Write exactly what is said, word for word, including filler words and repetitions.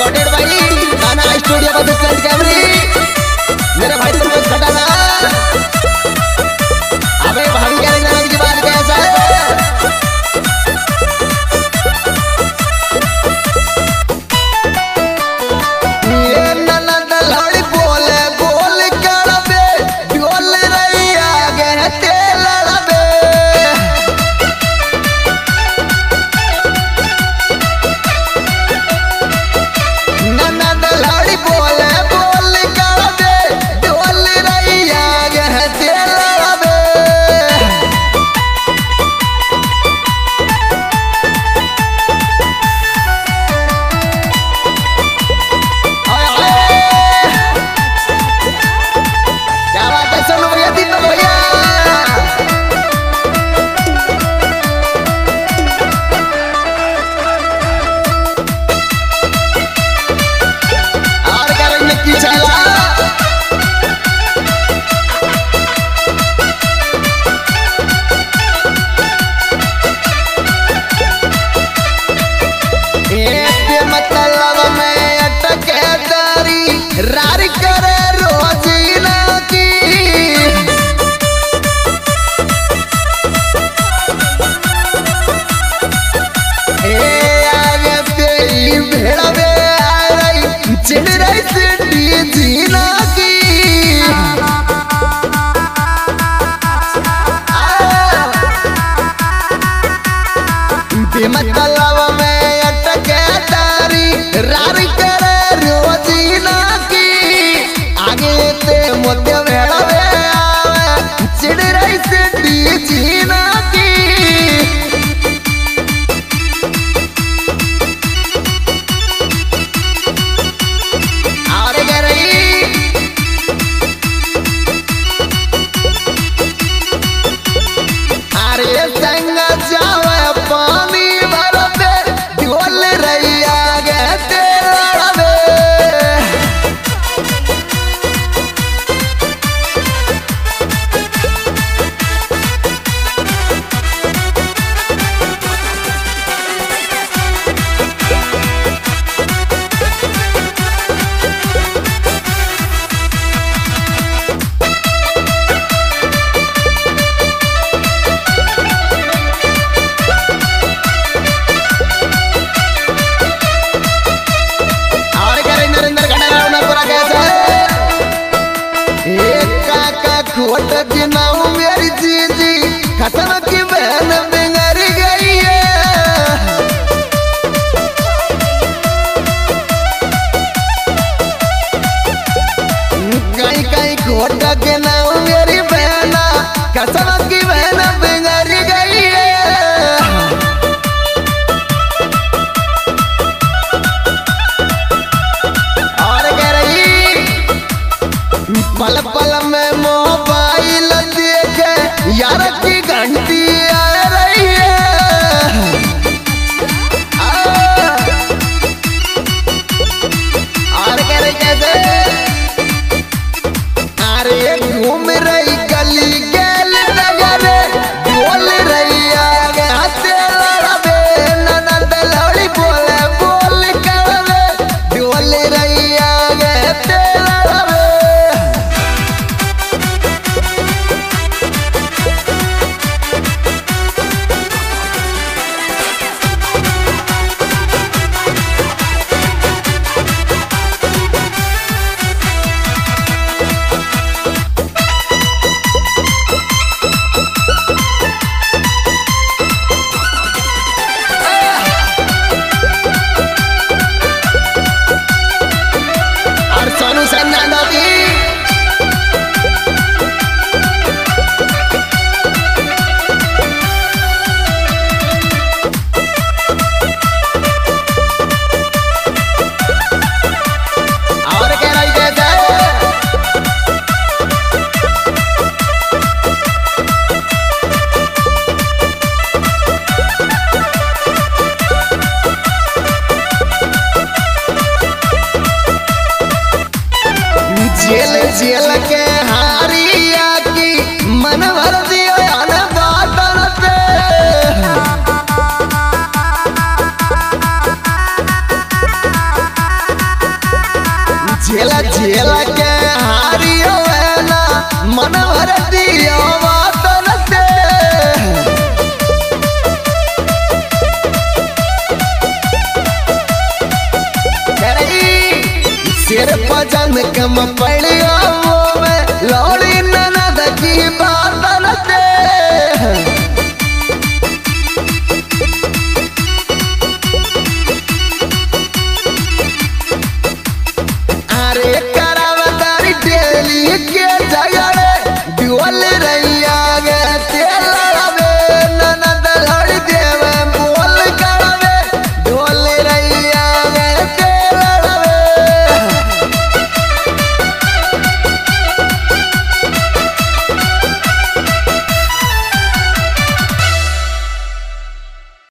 recorded भाई गाना studio का डिस्टेंट कैमरे मेरे भाई तुमको घटाना अबे भाभी कह रही की बात कैसा है ये ननद लड़ी बोले बोल करबे बोल रही आगे तेल लड़बे ननद लड़ी बोले बोल करबे बोल रही आगे तेल लड़बे क्या बात है सुनो भैया दीपक भैया और करेंगे की चला एक मतलब में अटके दारी रारी करे रोजीना की ए आगे तेरी भेड़वे आ रही चिड़ रही सिटी जीना की मतलब में अटके दारी रारी करे रोजीना की आगे ते मोते भेड़वे आवे चिड़ रही सिटी जीना की और कह रही अरे संग जावे पानी भरबे ढोल रही आगे तेरा बे और कह रही नरेंद्र घटाना पूरा कैसा है एक काका खोट गिनाऊ मेरी जीजी खत्म की बहन बिगड़ गई है कहीं कहीं खोट गिनाऊ मेरी बहना खत्म की बहन बिगड़ गई है और कह रही पल पल में मोबाइल देखे यार की घंटी आ रही है आ, और कह रही कैसे अरे घूम रही गली गैल नगर बोल रही आगे हंसे लड़बे ननद लड़ी बोले बोल करबे बोल रही आगे तेरा लड़बे और सोनू संजना भी और कह रही कैसे जेल जेल के हारिया की मन भर दियो अन बादल पे झेला झेला के हारियो ना मन भर दियो तरसे शेर पजन कम पे